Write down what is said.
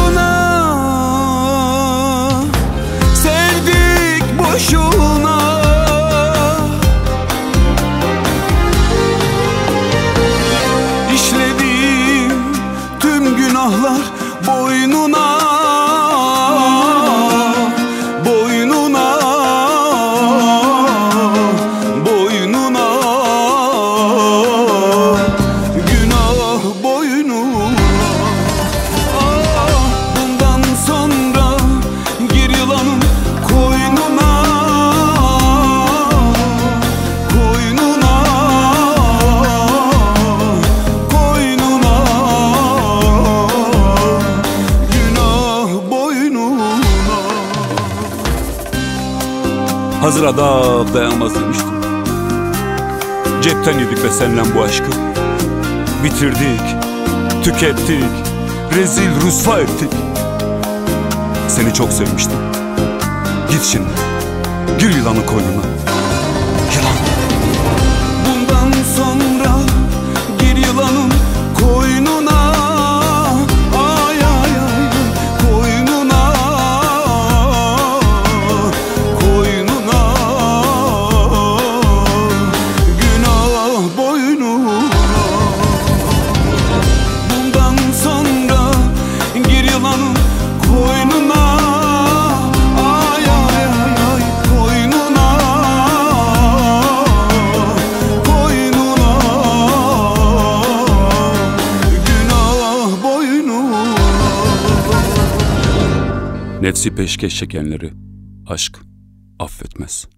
boşuna, sevdik boşuna. İşlediğim tüm günahlar boynuna, boynuna, boynuna. Günah boynuna. Bundan sonra gir yılanın koynuna, koynuna, koynuna. Günah boynuna. Hazır adam dayanmaz demiştim. Cepten yedik ve seninle bu aşkı. Bitirdik, tükettik, rezil rüsva ettik. Seni çok sevmiştim. Git şimdi, gir yılanın koynuna. Yılan. Bundan sonra gir yılanın koynuna, ay ay ay, koynuna, koynuna. Günah boynuna. Bundan sonra gir yılanın koynuna, ay ay ay ay, koynuna, koynuna. Günah boynuna. Nefsi peşkeş çekenleri aşk affetmez.